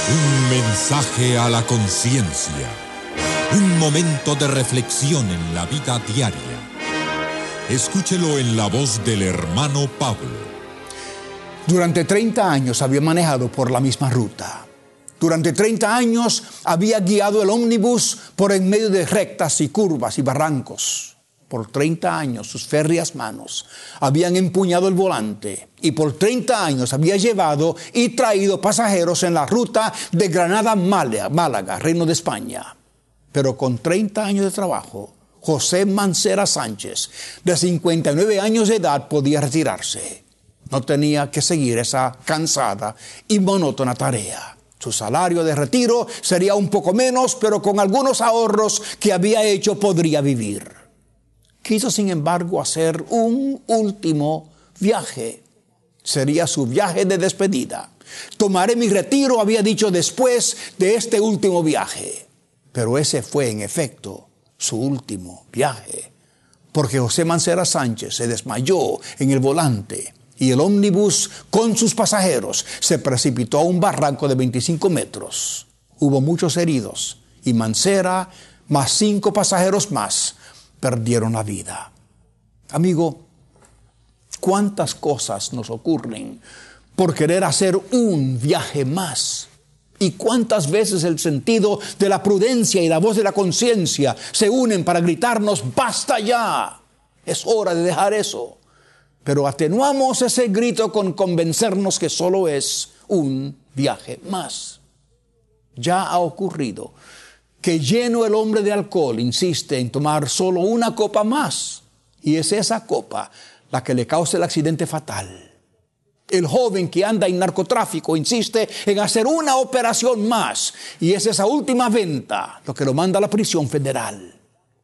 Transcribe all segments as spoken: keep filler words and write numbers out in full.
Un mensaje a la conciencia. Un momento de reflexión en la vida diaria. Escúchelo en la voz del hermano Pablo. Durante treinta años había manejado por la misma ruta. Durante treinta años había guiado el ómnibus por en medio de rectas y curvas y barrancos. Por treinta años sus férreas manos habían empuñado el volante y por treinta años había llevado y traído pasajeros en la ruta de Granada a Málaga, Reino de España. Pero con treinta años de trabajo, José Mancera Sánchez, de cincuenta y nueve años de edad, podía retirarse. No tenía que seguir esa cansada y monótona tarea. Su salario de retiro sería un poco menos, pero con algunos ahorros que había hecho podría vivir. Quiso, sin embargo, hacer un último viaje. Sería su viaje de despedida. Tomaré mi retiro, había dicho, después de este último viaje. Pero ese fue, en efecto, su último viaje. Porque José Mancera Sánchez se desmayó en el volante y el ómnibus con sus pasajeros se precipitó a un barranco de veinticinco metros. Hubo muchos heridos y Mancera, más cinco pasajeros más, perdieron la vida. Amigo, ¿cuántas cosas nos ocurren por querer hacer un viaje más? ¿Y cuántas veces el sentido de la prudencia y la voz de la conciencia se unen para gritarnos, ¡basta ya! Es hora de dejar eso. Pero atenuamos ese grito con convencernos que solo es un viaje más. Ya ha ocurrido que lleno el hombre de alcohol insiste en tomar solo una copa más. Y es esa copa la que le causa el accidente fatal. El joven que anda en narcotráfico insiste en hacer una operación más. Y es esa última venta lo que lo manda a la prisión federal.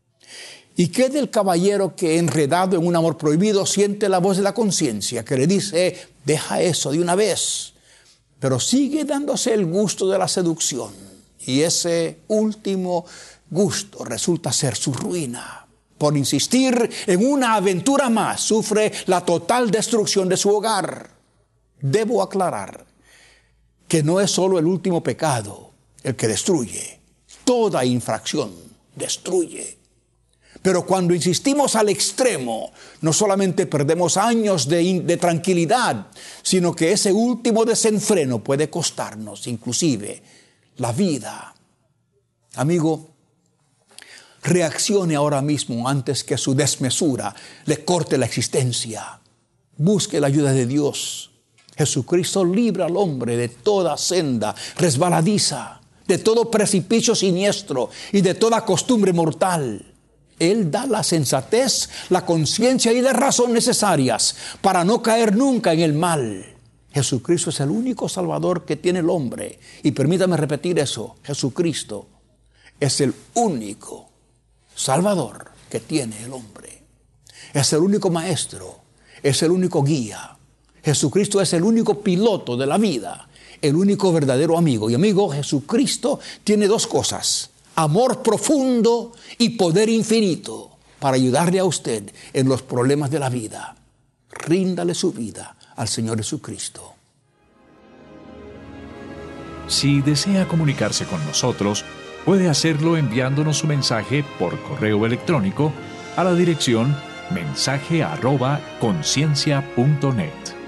¿Y qué del caballero que, enredado en un amor prohibido, siente la voz de la conciencia que le dice, deja eso de una vez? Pero sigue dándose el gusto de la seducción. Y ese último gusto resulta ser su ruina. Por insistir en una aventura más, sufre la total destrucción de su hogar. Debo aclarar que no es solo el último pecado el que destruye. Toda infracción destruye. Pero cuando insistimos al extremo, no solamente perdemos años de, de tranquilidad, sino que ese último desenfreno puede costarnos inclusive la vida. Amigo, reaccione ahora mismo antes que su desmesura le corte la existencia. Busque la ayuda de Dios. Jesucristo libra al hombre de toda senda resbaladiza, de todo precipicio siniestro y de toda costumbre mortal. Él da la sensatez, la conciencia y la razón necesarias para no caer nunca en el mal. Jesucristo es el único Salvador que tiene el hombre. Y permítame repetir eso, Jesucristo es el único Salvador que tiene el hombre. Es el único Maestro, es el único guía. Jesucristo es el único piloto de la vida, el único verdadero amigo. Y amigo, Jesucristo tiene dos cosas: amor profundo y poder infinito para ayudarle a usted en los problemas de la vida. Ríndale su vida al Señor Jesucristo. Si desea comunicarse con nosotros, puede hacerlo enviándonos su mensaje por correo electrónico a la dirección mensaje arroba conciencia punto net.